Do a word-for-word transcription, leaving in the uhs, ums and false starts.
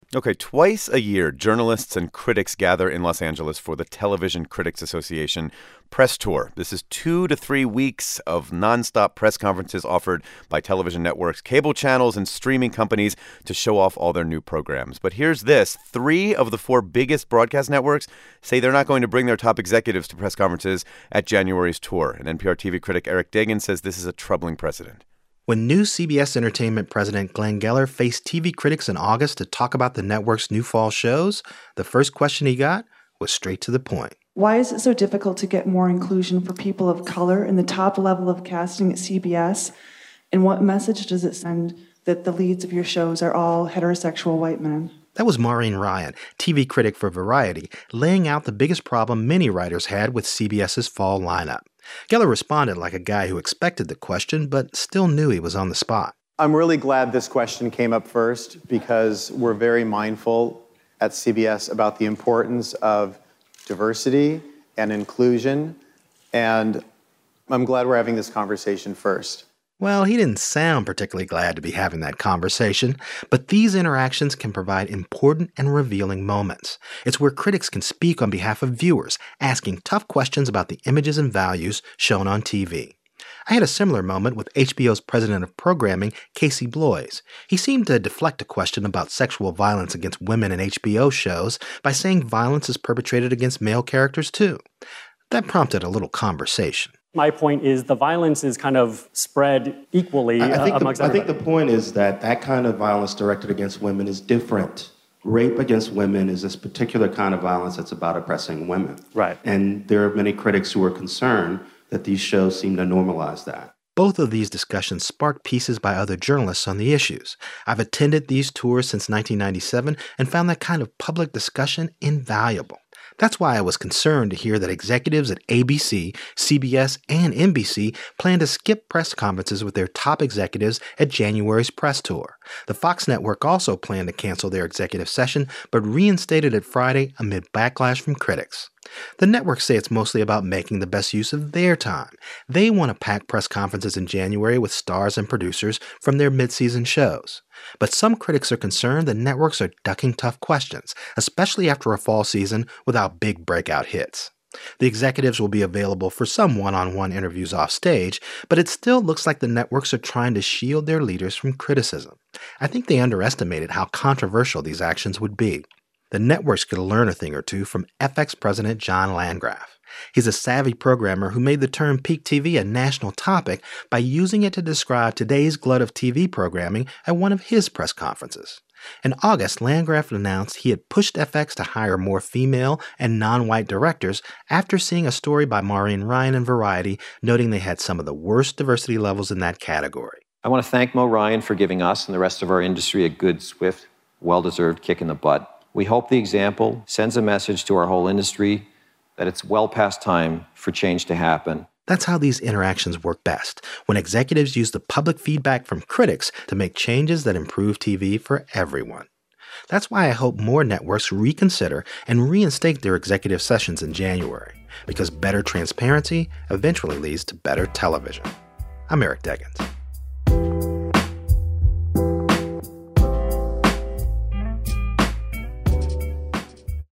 Okay, twice a year, journalists and critics gather in Los Angeles for the Television Critics Association Press Tour. This is two to three weeks of nonstop press conferences offered by television networks, cable channels, and streaming companies to show off all their new programs. But here's this. Three of the four biggest broadcast networks say they're not going to bring their top executives to press conferences at January's tour. And N P R T V critic Eric Deggans says this is a troubling precedent. When new C B S Entertainment president Glenn Geller faced T V critics in August to talk about the network's new fall shows, the first question he got was straight to the point. Why is it so difficult to get more inclusion for people of color in the top level of casting at C B S? And what message does it send that the leads of your shows are all heterosexual white men? That was Maureen Ryan, T V critic for Variety, laying out the biggest problem many writers had with CBS's fall lineup. Geller responded like a guy who expected the question, but still knew he was on the spot. I'm really glad this question came up first because we're very mindful at C B S about the importance of diversity and inclusion, and I'm glad we're having this conversation first. Well, he didn't sound particularly glad to be having that conversation, but these interactions can provide important and revealing moments. It's where critics can speak on behalf of viewers, asking tough questions about the images and values shown on T V. I had a similar moment with H B O's president of programming, Casey Bloys. He seemed to deflect a question about sexual violence against women in H B O shows by saying violence is perpetrated against male characters too. That prompted a little conversation. My point is the violence is kind of spread equally I think uh, amongst the, everybody. I think the point is that that kind of violence directed against women is different. Rape against women is this particular kind of violence that's about oppressing women. Right. And there are many critics who are concerned that these shows seem to normalize that. Both of these discussions sparked pieces by other journalists on the issues. I've attended these tours since nineteen ninety-seven and found that kind of public discussion invaluable. That's why I was concerned to hear that executives at A B C, C B S, and N B C plan to skip press conferences with their top executives at January's press tour. The Fox network also planned to cancel their executive session, but reinstated it Friday amid backlash from critics. The networks say it's mostly about making the best use of their time. They want to pack press conferences in January with stars and producers from their mid-season shows. But some critics are concerned the networks are ducking tough questions, especially after a fall season without big breakout hits. The executives will be available for some one-on-one interviews off stage, but it still looks like the networks are trying to shield their leaders from criticism. I think they underestimated how controversial these actions would be. The networks could learn a thing or two from F X president John Landgraf. He's a savvy programmer who made the term peak T V a national topic by using it to describe today's glut of T V programming at one of his press conferences. In August, Landgraf announced he had pushed F X to hire more female and non-white directors after seeing a story by Maureen Ryan in Variety noting they had some of the worst diversity levels in that category. I want to thank Mo Ryan for giving us and the rest of our industry a good, swift, well-deserved kick in the butt. We hope the example sends a message to our whole industry that it's well past time for change to happen. That's how these interactions work best, when executives use the public feedback from critics to make changes that improve T V for everyone. That's why I hope more networks reconsider and reinstate their executive sessions in January, because better transparency eventually leads to better television. I'm Eric Deggans.